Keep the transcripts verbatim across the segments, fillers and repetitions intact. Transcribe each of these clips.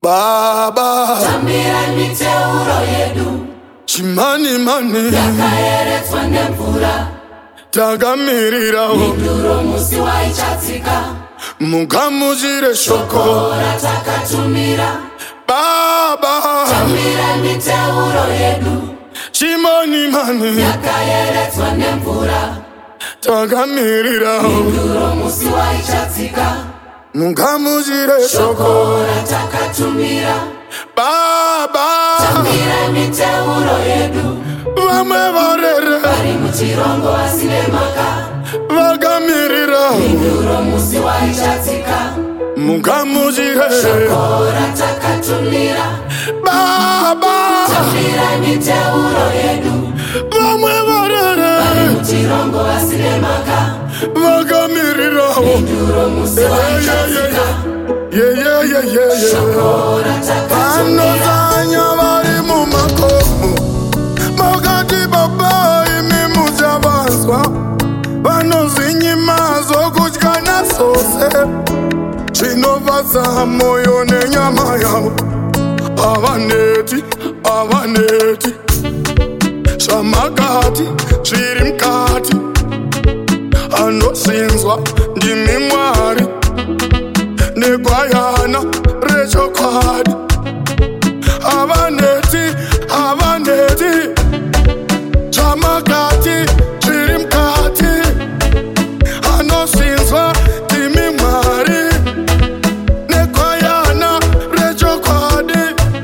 Baba Tambira miteuro yedu Chimani mani Yakaeretswa nemvura Tagamirira Minduro musi waichatsika Mugamuchire shoko ratakatumira Baba Tambira miteuro yedu Chimani mani Yakaeretswa nemvura Tagamirira Minduro musi waichatsika Mugamuchire shoko ratakatumira Baba Tambira miteuro yedu Vamwe varere Vari muchirongo vasine maka Vagamirira Minduro musi waichatsika Mugamuchire shoko ratakatumira Baba Tambira miteuro yedu Vamwe varere Vari muchirongo vasine maka Vagamirira Minduro musi waichatsika Yeah, yeah, yeah, yeah, yeah. shoko ratakatumira Anozanya vari mumakomo Makati baba imi muchavanzwa Vanozinyima zvokudya nasose Zvinovadza moyo nenyama yavo Havaneti, havaneti Zvamakati, zviri mukati Anozinzwa ndimi Mwari Negwayana rechokwadi Havaneti, havaneti Zvamakati, zviri mukati Anozinzwa ndimi Mwari Negwayana rechokwadi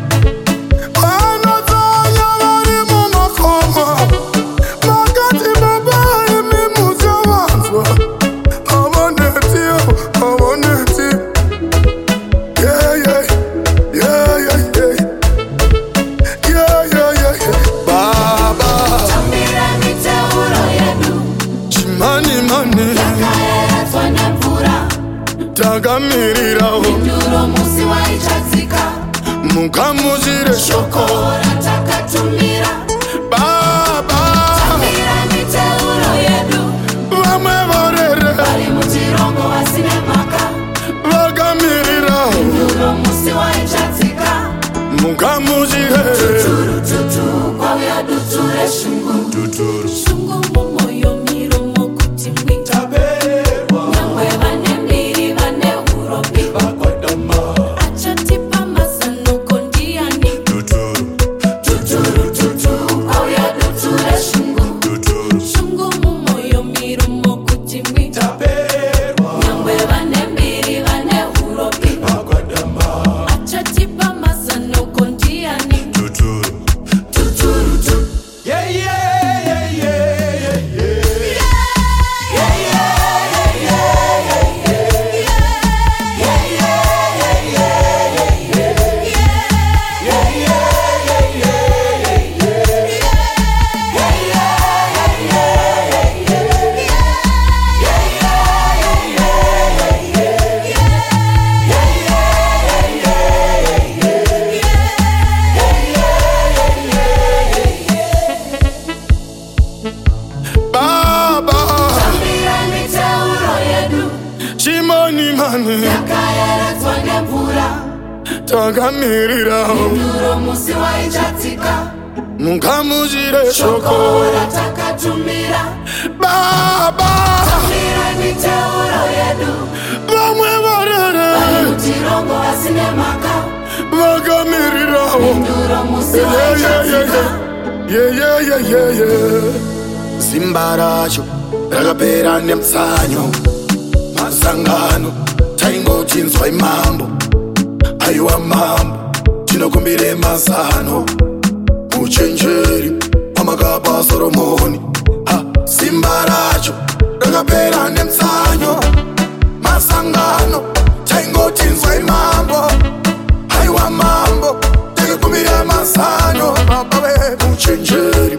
Vanodzanya vari mumakomo Makati baba imi muchavanzwa Havaneti, havaneti Yeah, yeah, yeah, yeah, yeah Yeah, yeah, yeah, yeah Baba Tambira miteuro yedu Chimani mani Yakaeretswa nemvura Tagamirira Minduro musi waichatsika Mugamuchire shoko ratakatumira Baba Tambira miteuro yedu Vamwe varere Vari muchirongo vasine maka Vagamirira Minduro musi waichatsika Mugamuchire Tuturututu kwauya dutu reshungu Shungu mumoyo miromo kuti mwi Nyangwe vane mbiri vane uropi Achatipa mazano kondiani Tuturututu kwauya dutu reshungu Shungu mumoyo miromo kuti mwi Nyangwe vane mbiri vane uropi Achatipa mazano kondiani Tuturututu Yeah, yeah, yeah, yeah, yeah, yeah Baba Tambira miteuro yedu Chimani mani Yakaeretswa nemvura Tagamirira Minduro musi waichatsika Mugamuchire shoko shoko ratakatumira Baba Tambira miteuro yedu Vamwe varere Vari muchirongo vasine maka Vagamirira Minduro musi Yeah, yeah, yeah, waichatsika yeah Yeah, yeah, yeah, yeah, yeah Simba racho rakapera nemtsanyo Masangano taingotinzwa imambo Aiwa mambo tinokumbire mazano Uchenjeri pamakapa Solomoni ha, Simba racho rakapera nemtsanyo Masangano taingotinzwa imambo Aiwa mambo tinokumbire mazano Uchenjeri